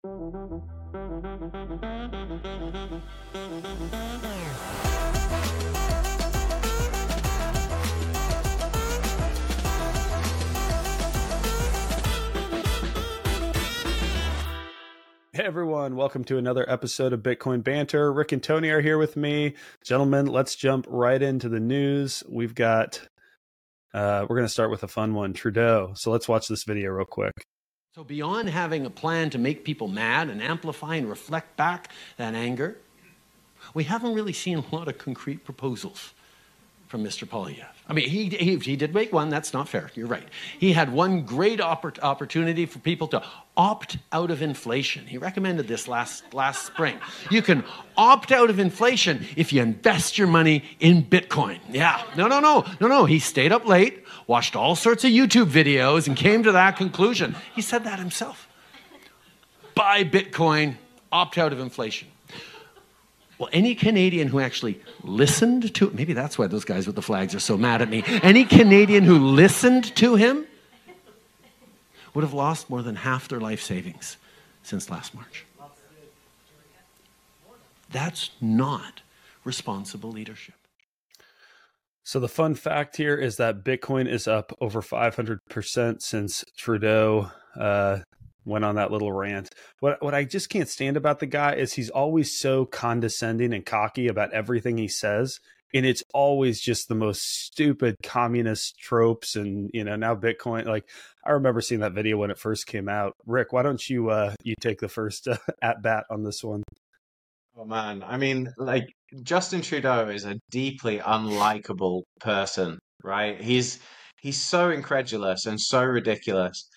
Hey everyone, welcome to another episode of Bitcoin Banter. Rick and Tony are here with me. Gentlemen, let's jump right into the news. We're going to start with a fun one, Trudeau. So let's watch this video real quick. So beyond having a plan to make people mad and amplify and reflect back that anger, we haven't really seen a lot of concrete proposals from Mr. Poilievre. I mean, he did make one. That's not fair. You're right. He had one great opportunity for people to opt out of inflation. He recommended this last spring. You can opt out of inflation if you invest your money in Bitcoin. Yeah. No. He stayed up late, watched all sorts of YouTube videos, and came to that conclusion. He said that himself. Buy Bitcoin, opt out of inflation. Well, any Canadian who actually listened to, maybe that's why those guys with the flags are so mad at me. Any Canadian who listened to him would have lost more than half their life savings since last March. That's not responsible leadership. So the fun fact here is that Bitcoin is up over 500% since Trudeau went on that little rant. What I just can't stand about the guy is he's always so condescending and cocky about everything he says. And it's always just the most stupid communist tropes. And, now Bitcoin, like I remember seeing that video when it first came out. Rick, why don't you take the first at bat on this one? Oh man, I mean, like Justin Trudeau is a deeply unlikable person, right? He's so incredulous and so ridiculous.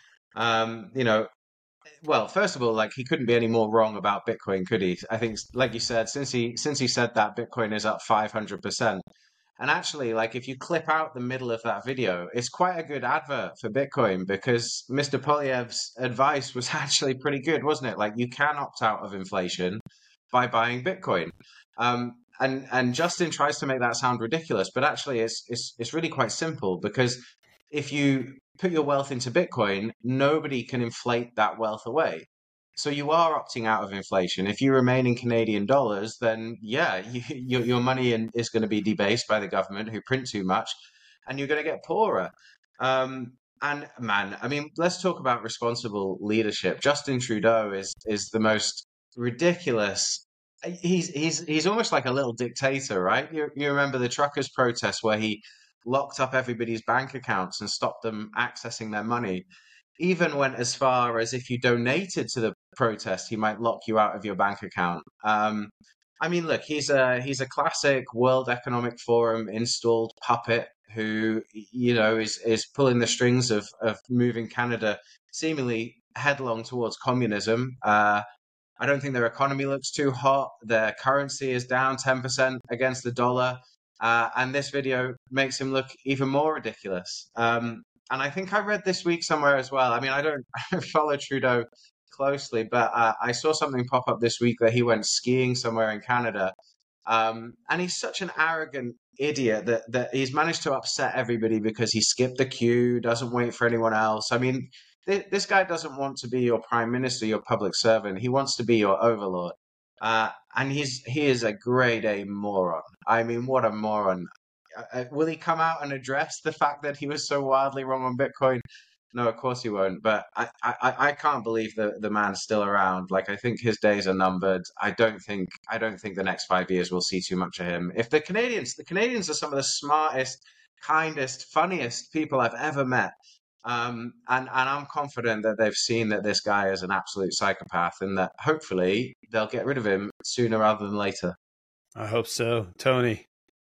Well, first of all, like he couldn't be any more wrong about Bitcoin, could he? I think, like you said, since he said that Bitcoin is up 500%, and actually, like if you clip out the middle of that video, it's quite a good advert for Bitcoin because Mr. Poilievre's advice was actually pretty good, wasn't it? Like you can opt out of inflation by buying Bitcoin. And Justin tries to make that sound ridiculous, but actually it's really quite simple because if you put your wealth into Bitcoin, nobody can inflate that wealth away. So you are opting out of inflation. If you remain in Canadian dollars, then yeah, your money is going to be debased by the government who print too much, and you're going to get poorer. And man, I mean, let's talk about responsible leadership. Justin Trudeau is the most ridiculous. He's almost like a little dictator, right? You remember the truckers' protest where he locked up everybody's bank accounts and stopped them accessing their money. Even went as far as if you donated to the protest, he might lock you out of your bank account. I mean, look, he's a classic World Economic Forum installed puppet who, is pulling the strings of moving Canada seemingly headlong towards communism. I don't think their economy looks too hot. Their currency is down 10% against the dollar. And this video makes him look even more ridiculous. And I think I read this week somewhere as well. I mean, I don't follow Trudeau closely, but I saw something pop up this week that he went skiing somewhere in Canada. And he's such an arrogant idiot that he's managed to upset everybody because he skipped the queue, doesn't wait for anyone else. I mean, this guy doesn't want to be your prime minister, your public servant. He wants to be your overlord. And he is a grade A moron. I mean, what a moron. Will he come out and address the fact that he was so wildly wrong on Bitcoin? No, of course he won't. But I can't believe the man's still around. Like, I think his days are numbered. I don't think the next 5 years we'll see too much of him. If the Canadians are some of the smartest, kindest, funniest people I've ever met. And I'm confident that they've seen that this guy is an absolute psychopath and that hopefully they'll get rid of him sooner rather than later. I hope so. Tony.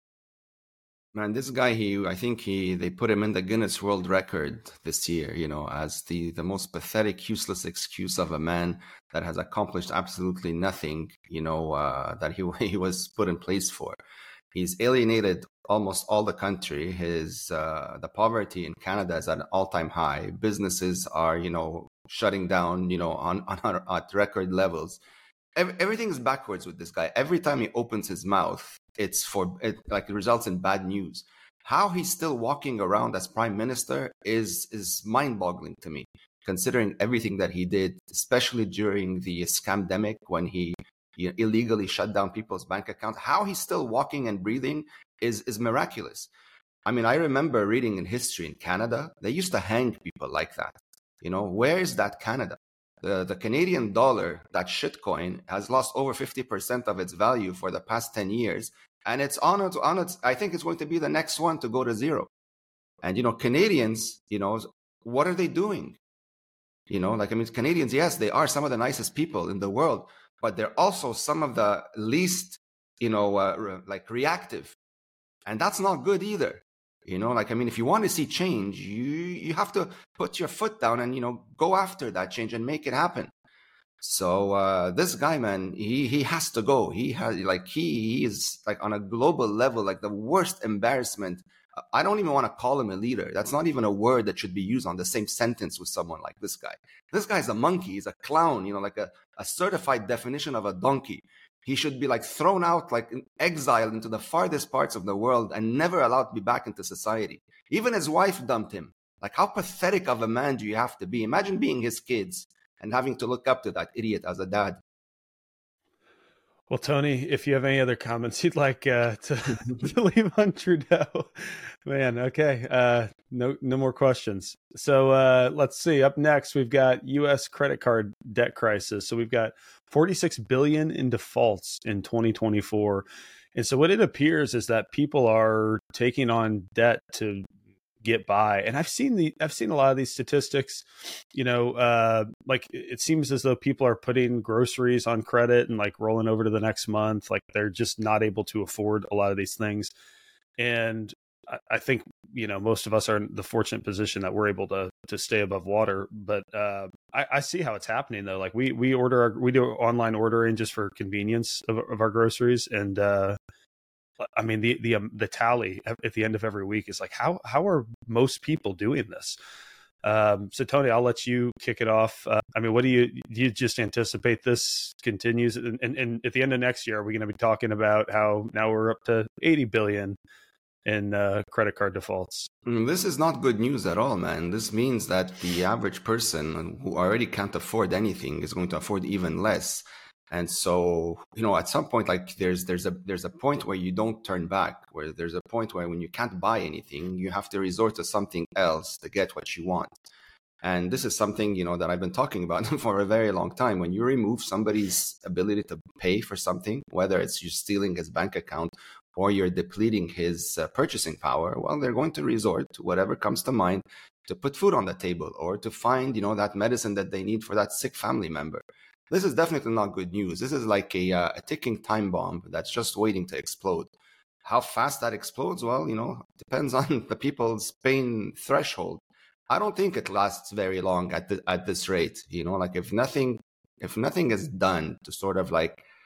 Man, this guy, I think they put him in the Guinness World Record this year, as the most pathetic, useless excuse of a man that has accomplished absolutely nothing, that he was put in place for. He's alienated almost all the country. The poverty in Canada is at an all-time high. Businesses are, shutting down, at record levels. Everything is backwards with this guy. Every time he opens his mouth, it results in bad news. How he's still walking around as prime minister is mind-boggling to me. considering everything that he did, especially during the scamdemic when he illegally shut down people's bank accounts. How he's still walking and breathing is miraculous. I mean, I remember reading in history in Canada, they used to hang people like that. Where is that Canada? The Canadian dollar, that shitcoin, has lost over 50% of its value for the past 10 years. And it's on its, I think it's going to be the next one to go to zero. And, Canadians, what are they doing? Canadians, yes, they are some of the nicest people in the world, but they're also some of the least, reactive. And that's not good either. If you want to see change, you have to put your foot down and, go after that change and make it happen. So this guy, man, he has to go. He is on a global level, the worst embarrassment. I don't even want to call him a leader. That's not even a word that should be used on the same sentence with someone like this guy. This guy's a monkey. He's a clown, a certified definition of a donkey. He should be thrown out, exiled into the farthest parts of the world and never allowed to be back into society. Even his wife dumped him. How pathetic of a man do you have to be? Imagine being his kids and having to look up to that idiot as a dad. Well, Tony, if you have any other comments you'd like to leave on Trudeau, man, okay. No more questions. So let's see. Up next, we've got U.S. credit card debt crisis. So we've got 46 billion in defaults in 2024. And so what it appears is that people are taking on debt to get by. And I've seen a lot of these statistics, it seems as though people are putting groceries on credit and rolling over to the next month. They're just not able to afford a lot of these things. And I think, most of us are in the fortunate position that we're able to stay above water. But I see how it's happening though. We do online ordering just for convenience of our groceries. And the tally at the end of every week is how are most people doing this? So Tony, I'll let you kick it off. What do you just anticipate this continues? And at the end of next year, are we going to be talking about how now we're up to 80 billion in credit card defaults? This is not good news at all, man. This means that the average person who already can't afford anything is going to afford even less. And so, at some point, there's a point where you don't turn back, where there's a point where when you can't buy anything, you have to resort to something else to get what you want. And this is something, that I've been talking about for a very long time. When you remove somebody's ability to pay for something, whether it's you stealing his bank account or you're depleting his purchasing power, well, they're going to resort to whatever comes to mind to put food on the table or to find, that medicine that they need for that sick family member. This is definitely not good news. This is like a ticking time bomb that's just waiting to explode. How fast that explodes, well, depends on the people's pain threshold. I don't think it lasts very long at this rate. If nothing is done to sort of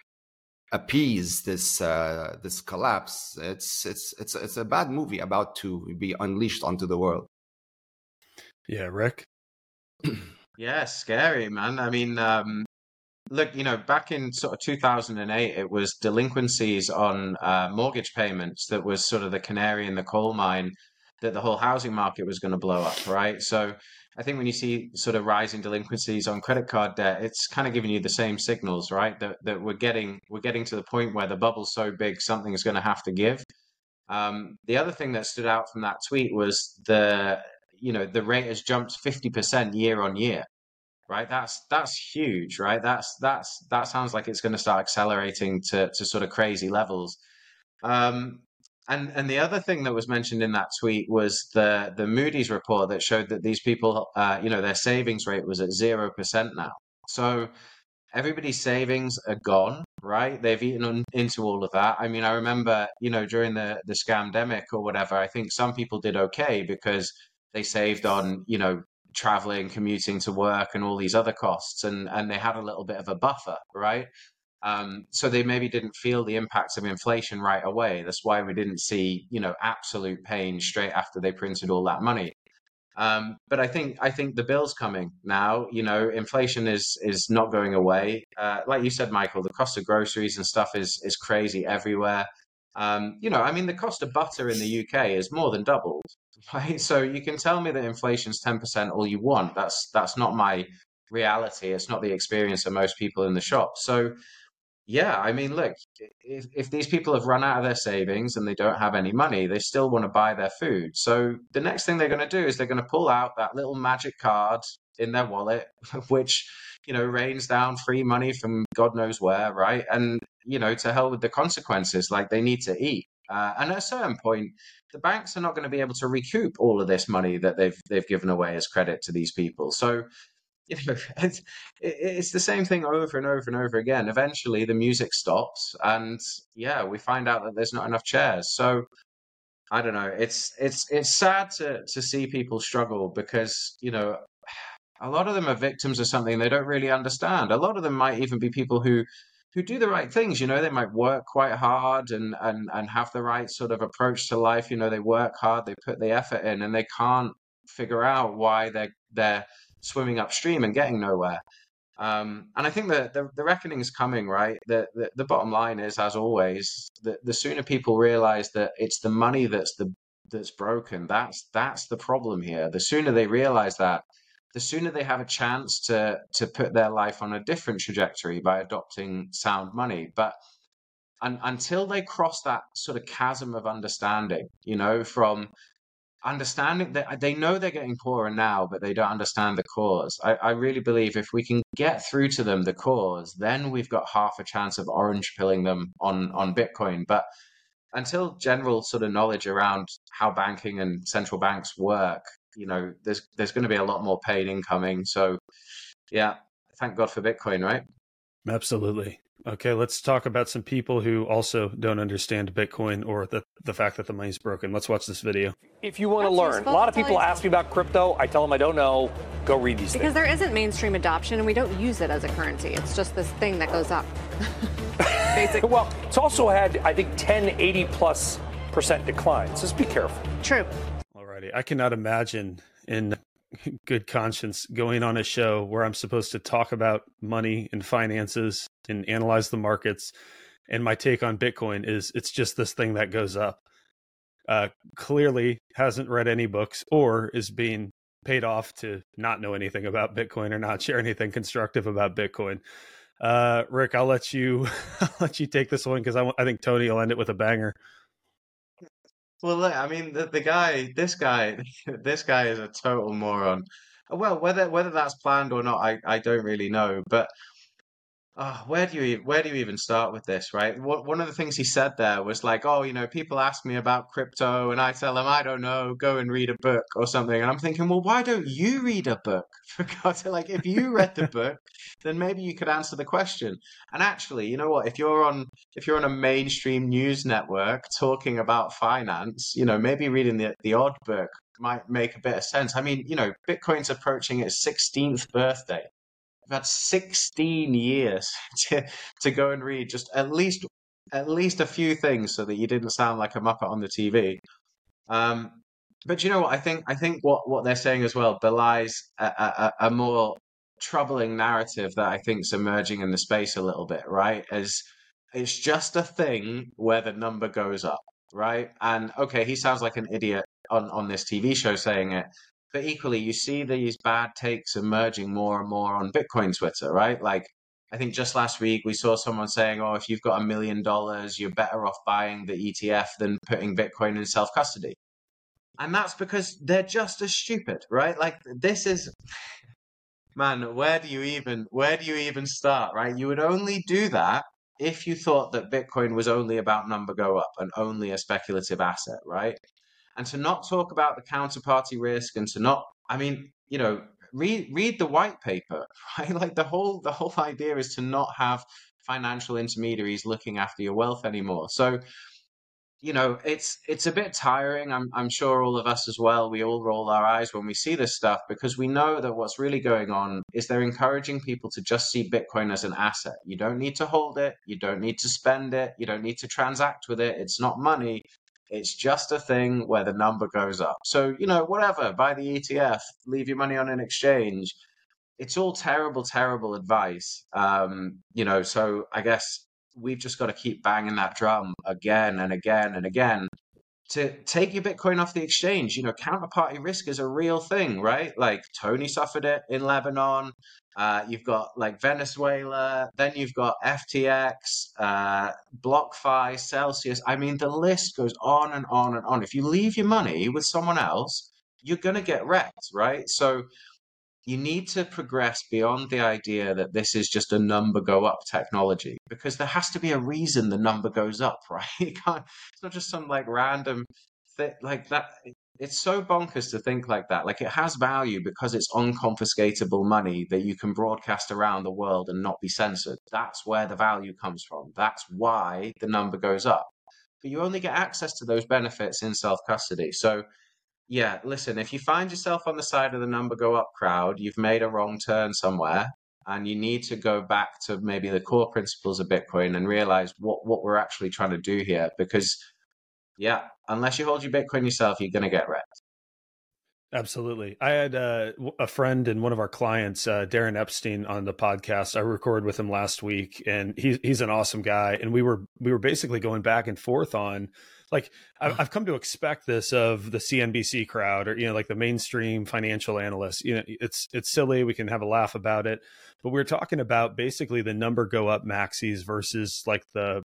appease this collapse, it's a bad movie about to be unleashed onto the world. Yeah, Rick. Yeah, scary, man. Look, back in sort of 2008, it was delinquencies on mortgage payments that was sort of the canary in the coal mine that the whole housing market was going to blow up, right? So I think when you see sort of rising delinquencies on credit card debt, it's kind of giving you the same signals, right? That we're getting to the point where the bubble's so big, something's going to have to give. The other thing that stood out from that tweet was the rate has jumped 50% year on year. Right, that's huge, right? That sounds like it's going to start accelerating to sort of crazy levels. And the other thing that was mentioned in that tweet was the Moody's report that showed that these people, their savings rate was at 0% now. So everybody's savings are gone, right? They've eaten into all of that. I remember, during the scamdemic or whatever, I think some people did okay because they saved on, traveling, commuting to work and all these other costs, and they had a little bit of a buffer, right? So they maybe didn't feel the impacts of inflation right away. That's why we didn't see, absolute pain straight after they printed all that money. But I think the bill's coming now. Inflation is not going away. Like you said, Michael, the cost of groceries and stuff is crazy everywhere. The cost of butter in the UK is more than doubled, right? So you can tell me that inflation's 10% all you want. That's not my reality. It's not the experience of most people in the shop. So yeah, I mean, look, if these people have run out of their savings and they don't have any money, they still want to buy their food. So the next thing they're going to do is they're going to pull out that little magic card in their wallet, which, rains down free money from God knows where, right? And, to hell with the consequences, like they need to eat. And at a certain point, the banks are not going to be able to recoup all of this money that they've given away as credit to these people. So it's the same thing over and over and over again. Eventually, the music stops, and yeah, we find out that there's not enough chairs. So I don't know. It's sad to see people struggle because a lot of them are victims of something they don't really understand. A lot of them might even be people who do the right things. They might work quite hard and have the right sort of approach to life. They work hard, they put the effort in, and they can't figure out why they're swimming upstream and getting nowhere. And I think that the reckoning is coming, right? The bottom line is, as always, the sooner people realize that it's the money that's broken, that's the problem here. The sooner they realize that, the sooner they have a chance to put their life on a different trajectory by adopting sound money. But until they cross that sort of chasm of understanding, from understanding that they know they're getting poorer now, but they don't understand the cause. I really believe if we can get through to them the cause, then we've got half a chance of orange pilling them on Bitcoin. But until general sort of knowledge around how banking and central banks work, there's going to be a lot more pain incoming. So yeah, thank God for Bitcoin, right? Absolutely. Okay, let's talk about some people who also don't understand Bitcoin or the fact that the money's broken. Let's watch this video. If you want to learn, a lot of people ask me about crypto. I tell them I don't know. Go read these things. Because there isn't mainstream adoption and we don't use it as a currency. It's just this thing that goes up. Basically. Well, it's also had, I think, 80+% declines. Just be careful. True. Alrighty. I cannot imagine in good conscience going on a show where I'm supposed to talk about money and finances and analyze the markets, and my take on Bitcoin is it's just this thing that goes up. Clearly hasn't read any books or is being paid off to not know anything about Bitcoin or not share anything constructive about Bitcoin. Rick, I'll let you take this one because I think Tony will end it with a banger. Well, look, I mean, this guy is a total moron. Well, whether that's planned or not, I don't really know. But where do you even start with this, right? One of the things he said there was like, oh, people ask me about crypto, and I tell them I don't know, go and read a book or something. And I'm thinking, well, why don't you read a book? For God's sake, like, if you read the book, then maybe you could answer the question. And actually, you know what? If you're on a mainstream news network talking about finance, maybe reading the odd book might make a bit of sense. I mean, Bitcoin's approaching its 16th birthday. We've had 16 years to go and read just at least a few things so that you didn't sound like a Muppet on the TV. But you know what? I think what they're saying as well belies a more troubling narrative that I think is emerging in the space a little bit, right? As it's just a thing where the number goes up, right? And okay, he sounds like an idiot on this TV show saying it. But equally, you see these bad takes emerging more and more on Bitcoin Twitter, right? Like, I think just last week we saw someone saying, oh, if you've got $1 million, you're better off buying the ETF than putting Bitcoin in self-custody. And that's because they're just as stupid, right? Like, this is, man, where do you even start, right? You would only do that if you thought that Bitcoin was only about number go up and only a speculative asset, right? And to not talk about the counterparty risk and to not, I mean, read the white paper, right? Like the whole idea is to not have financial intermediaries looking after your wealth anymore. So, it's a bit tiring. I'm sure all of us as well, we all roll our eyes when we see this stuff because we know that what's really going on is they're encouraging people to just see Bitcoin as an asset. You don't need to hold it. You don't need to spend it. You don't need to transact with it. It's not money. It's just a thing where the number goes up. So, whatever, buy the ETF, leave your money on an exchange. It's all terrible, terrible advice. So I guess we've just got to keep banging that drum again and again and again to take your Bitcoin off the exchange. You know, counterparty risk is a real thing, right? Like Tony suffered it in Lebanon. You've got like Venezuela, then you've got FTX, BlockFi, Celsius. I mean, the list goes on and on and on. If you leave your money with someone else, you're going to get wrecked, right? So you need to progress beyond the idea that this is just a number go up technology, because there has to be a reason the number goes up, right? It's not just some like random thing like that. It's so bonkers to think like that. Like, it has value because it's unconfiscatable money that you can broadcast around the world and not be censored. That's where the value comes from. That's why the number goes up. But you only get access to those benefits in self-custody. So yeah, listen, if you find yourself on the side of the number go up crowd, you've made a wrong turn somewhere, and you need to go back to maybe the core principles of Bitcoin and realize what we're actually trying to do here. Because yeah, unless you hold your Bitcoin yourself, you're going to get wrecked. Absolutely. I had a friend and one of our clients, Darren Epstein, on the podcast. I recorded with him last week, and he's an awesome guy. And we were basically going back and forth on, like, I've come to expect this of the CNBC crowd, or, you know, like the mainstream financial analysts. You know, it's silly. We can have a laugh about it, but we're talking about basically the number go up maxis versus like the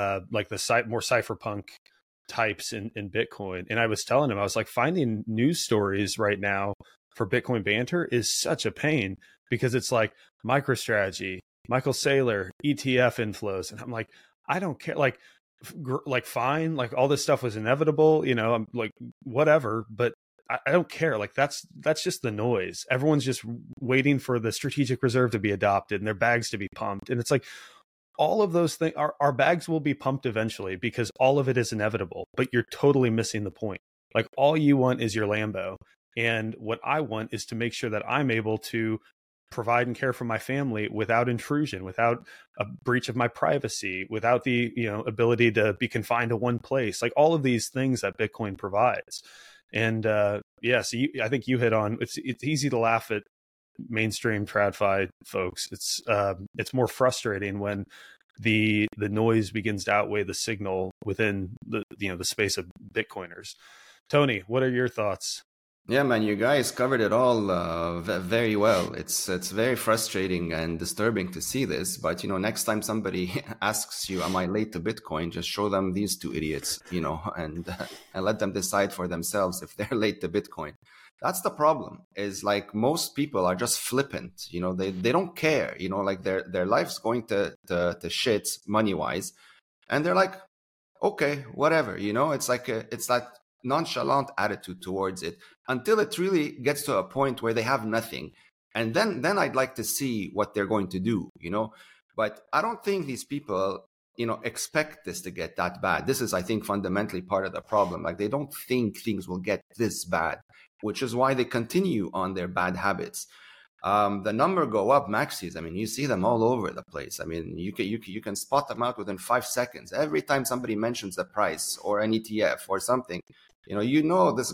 more cypherpunk types in Bitcoin. And I was telling him, I was like, finding news stories right now for Bitcoin banter is such a pain, because it's like MicroStrategy, Michael Saylor, ETF inflows. And I'm like, I don't care. Like fine, like all this stuff was inevitable, you know, I'm like, whatever, but I don't care. Like that's just the noise. Everyone's just waiting for the strategic reserve to be adopted and their bags to be pumped. And it's like, all of those things, our bags will be pumped eventually, because all of it is inevitable, but you're totally missing the point. Like, all you want is your Lambo. And what I want is to make sure that I'm able to provide and care for my family without intrusion, without a breach of my privacy, without the, you know, ability to be confined to one place, like all of these things that Bitcoin provides. And yeah, so I think you hit on, it's easy to laugh at mainstream TradFi folks. It's more frustrating when the noise begins to outweigh the signal within the space of Bitcoiners. Tony, what are your thoughts? Yeah, man, you guys covered it all very well. It's very frustrating and disturbing to see this, but you know, next time somebody asks you, "Am I late to Bitcoin?" just show them these two idiots, you know, and let them decide for themselves if they're late to Bitcoin. That's the problem. Is like, most people are just flippant, you know, they don't care, you know, like their life's going to shit money wise, and they're like, okay, whatever, you know. It's like it's that nonchalant attitude towards it until it really gets to a point where they have nothing, and then I'd like to see what they're going to do, you know. But I don't think these people, you know, expect this to get that bad. This is, I think, fundamentally part of the problem. Like, they don't think things will get this bad, which is why they continue on their bad habits. The number go up maxis, I mean, you see them all over the place. I mean, you can spot them out within 5 seconds. Every time somebody mentions the price or an ETF or something, you know, these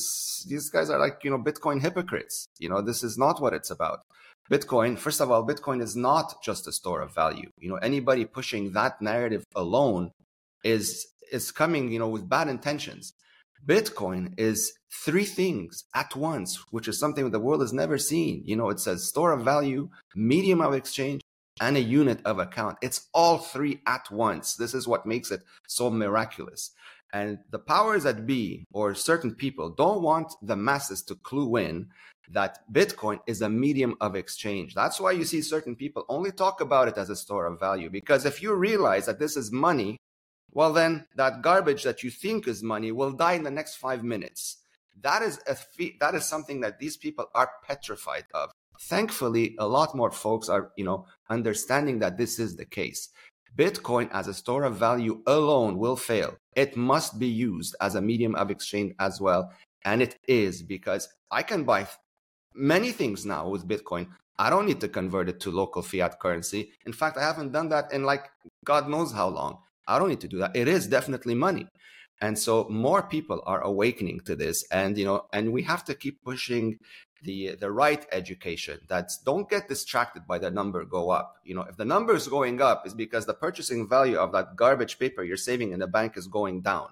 guys are like, you know, Bitcoin hypocrites. You know, this is not what it's about. Bitcoin, first of all, Bitcoin is not just a store of value. You know, anybody pushing that narrative alone is coming, you know, with bad intentions. Bitcoin is three things at once, which is something the world has never seen. You know, it says store of value, medium of exchange, and a unit of account. It's all three at once. This is what makes it so miraculous. And the powers that be, or certain people, don't want the masses to clue in that Bitcoin is a medium of exchange. That's why you see certain people only talk about it as a store of value. Because if you realize that this is money, well, then that garbage that you think is money will die in the next 5 minutes. That is something that these people are petrified of. Thankfully, a lot more folks are, you know, understanding that this is the case. Bitcoin as a store of value alone will fail. It must be used as a medium of exchange as well. And it is, because I can buy many things now with Bitcoin. I don't need to convert it to local fiat currency. In fact, I haven't done that in like God knows how long. I don't need to do that. It is definitely money. And so more people are awakening to this. And, you know, and we have to keep pushing the right education. That's, don't get distracted by the number go up. You know, if the number is going up, it's because the purchasing value of that garbage paper you're saving in the bank is going down.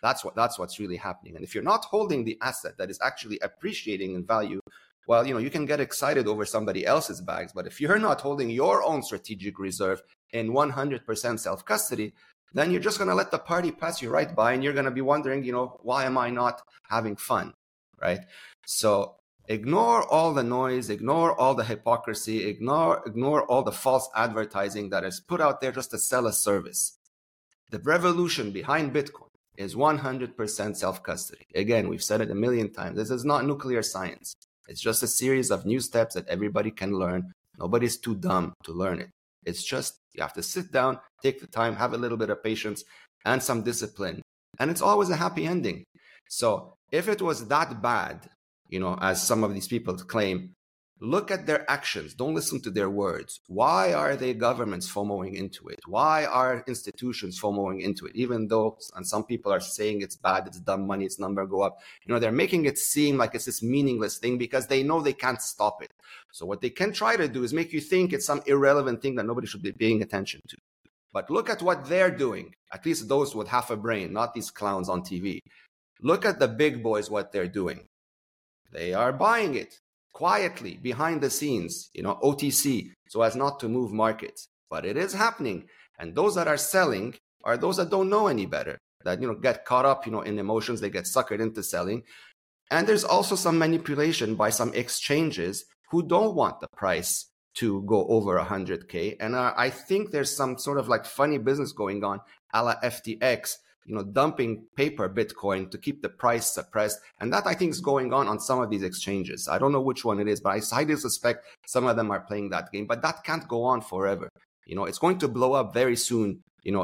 That's what's really happening. And if you're not holding the asset that is actually appreciating in value, well, you can get excited over somebody else's bags. But if you're not holding your own strategic reserve in 100% self-custody, then you're just going to let the party pass you right by, and you're going to be wondering, why am I not having fun, right? So ignore all the noise, ignore all the hypocrisy, ignore all the false advertising that is put out there just to sell a service. The revolution behind Bitcoin is 100% self-custody. Again, we've said it a million times. This is not nuclear science. It's just a series of new steps that everybody can learn. Nobody's too dumb to learn it. It's just you have to sit down, take the time, have a little bit of patience and some discipline. And it's always a happy ending. So if it was that bad, as some of these people claim, look at their actions. Don't listen to their words. Why are they governments FOMOing into it? Why are institutions FOMOing into it? Even though, and some people are saying it's bad, it's dumb money, its number go up. They're making it seem like it's this meaningless thing because they know they can't stop it. So what they can try to do is make you think it's some irrelevant thing that nobody should be paying attention to. But look at what they're doing, at least those with half a brain, not these clowns on TV. Look at the big boys, what they're doing. They are buying it quietly behind the scenes, OTC, so as not to move markets. But it is happening. And those that are selling are those that don't know any better, that, get caught up, in emotions, they get suckered into selling. And there's also some manipulation by some exchanges who don't want the price to go over 100K. And I think there's some sort of like funny business going on, a la FTX, dumping paper Bitcoin to keep the price suppressed. And that I think is going on some of these exchanges. I don't know which one it is, but I highly suspect some of them are playing that game. But that can't go on forever. It's going to blow up very soon,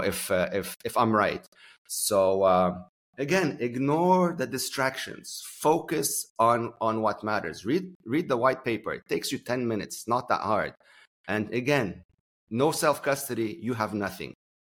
if I'm right. So again, ignore the distractions. Focus on what matters. Read the white paper. It takes you 10 minutes, not that hard. And again, no self-custody, you have nothing.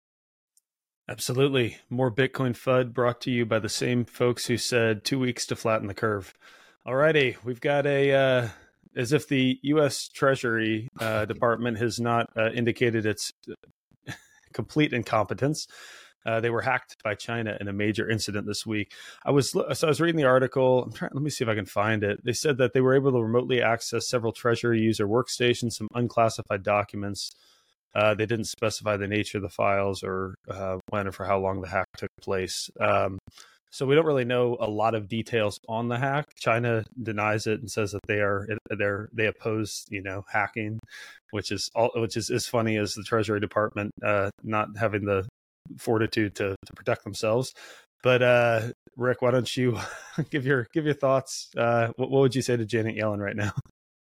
Absolutely. More Bitcoin FUD brought to you by the same folks who said 2 weeks to flatten the curve. All righty. We've got as if the U.S. Treasury Department has not indicated its complete incompetence. They were hacked by China in a major incident this week. I was reading the article. Let me see if I can find it. They said that they were able to remotely access several Treasury user workstations, some unclassified documents. They didn't specify the nature of the files or when or for how long the hack took place. So we don't really know a lot of details on the hack. China denies it and says that they oppose hacking, which is as funny as the Treasury Department not having the fortitude to protect themselves. But Rick, why don't you give your thoughts? What would you say to Janet Yellen right now?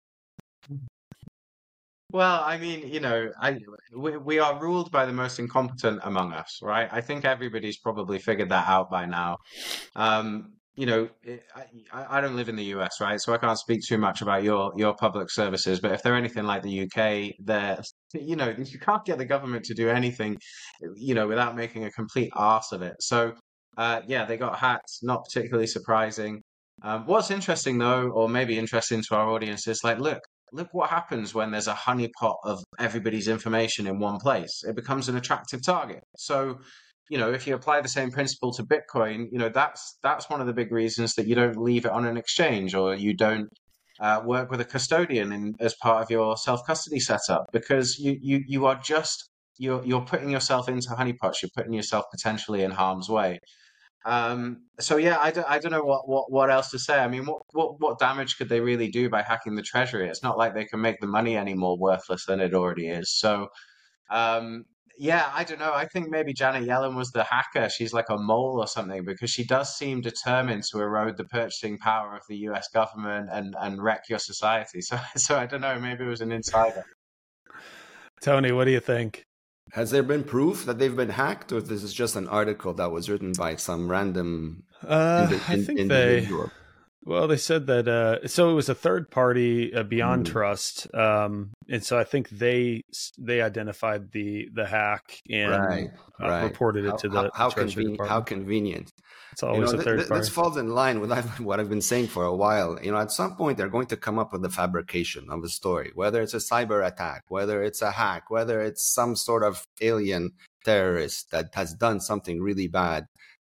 Well, I mean, we are ruled by the most incompetent among us, right? I think everybody's probably figured that out by now. I don't live in the US, right? So I can't speak too much about your public services. But if they're anything like the UK, you can't get the government to do anything, without making a complete arse of it. So, they got hacked. Not particularly surprising. What's interesting, though, or maybe interesting to our audience, is look what happens when there's a honeypot of everybody's information in one place. It becomes an attractive target. So, if you apply the same principle to Bitcoin, that's one of the big reasons that you don't leave it on an exchange, or you don't work with a custodian as part of your self-custody setup, because you are just you're putting yourself into honeypots. You're putting yourself potentially in harm's way. So yeah, I don't know what else to say. I mean, what damage could they really do by hacking the treasury? It's not like they can make the money any more worthless than it already is. So, yeah, I don't know. I think maybe Janet Yellen was the hacker. She's like a mole or something, because she does seem determined to erode the purchasing power of the US government and wreck your society. So I don't know. Maybe it was an insider. Tony, what do you think? Has there been proof that they've been hacked, or this is just an article that was written by some random individual? They said that, so it was a third party, Beyond Trust. And so I think they identified the hack and reported it to the Treasury Department. How convenient. It's always a third party. This falls in line with what I've been saying for a while. At some point, they're going to come up with the fabrication of a story, whether it's a cyber attack, whether it's a hack, whether it's some sort of alien terrorist that has done something really bad.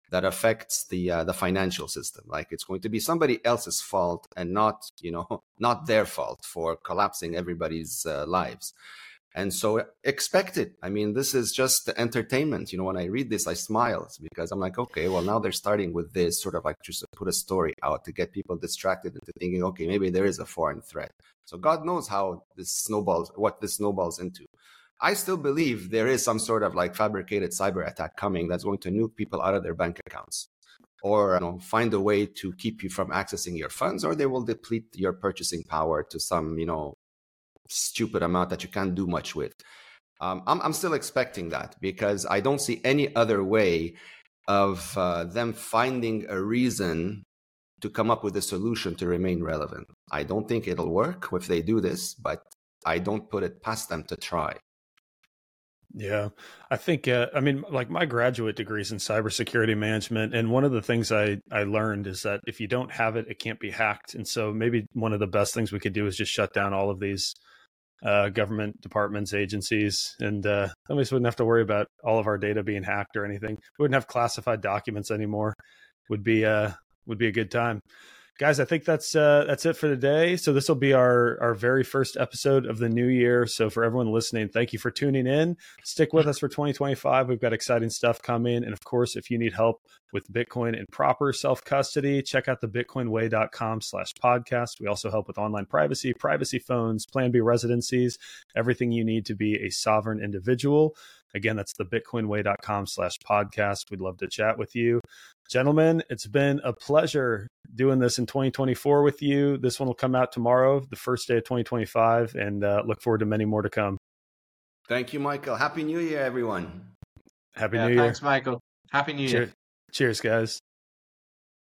that affects the financial system. Like it's going to be somebody else's fault and not, not their fault for collapsing everybody's lives. And so expect it. I mean, this is just entertainment. When I read this, I smile because I'm like, okay, well, now they're starting with this sort of like just to put a story out to get people distracted into thinking, okay, maybe there is a foreign threat. So God knows what this snowballs into. I still believe there is some sort of like fabricated cyber attack coming that's going to nuke people out of their bank accounts, or find a way to keep you from accessing your funds, or they will deplete your purchasing power to some, stupid amount that you can't do much with. I'm still expecting that because I don't see any other way of them finding a reason to come up with a solution to remain relevant. I don't think it'll work if they do this, but I don't put it past them to try. Yeah, I think, like my graduate degree is in cybersecurity management. And one of the things I learned is that if you don't have it, it can't be hacked. And so maybe one of the best things we could do is just shut down all of these government departments, agencies, and then we just wouldn't have to worry about all of our data being hacked or anything. We wouldn't have classified documents anymore. Would be a good time. Guys, I think that's it for today. So this will be our very first episode of the new year. So for everyone listening, thank you for tuning in. Stick with us for 2025. We've got exciting stuff coming. And of course, if you need help with Bitcoin and proper self-custody, check out the bitcoinway.com/podcast. We also help with online privacy phones, Plan B residencies, everything you need to be a sovereign individual. Again, that's the bitcoinway.com/podcast. We'd love to chat with you. Gentlemen, it's been a pleasure doing this in 2024 with you. This one will come out tomorrow, the first day of 2025, and look forward to many more to come. Thank you, Michael. Happy New Year, everyone. Happy New Year. Thanks, Michael. Happy New Year. Cheers, guys.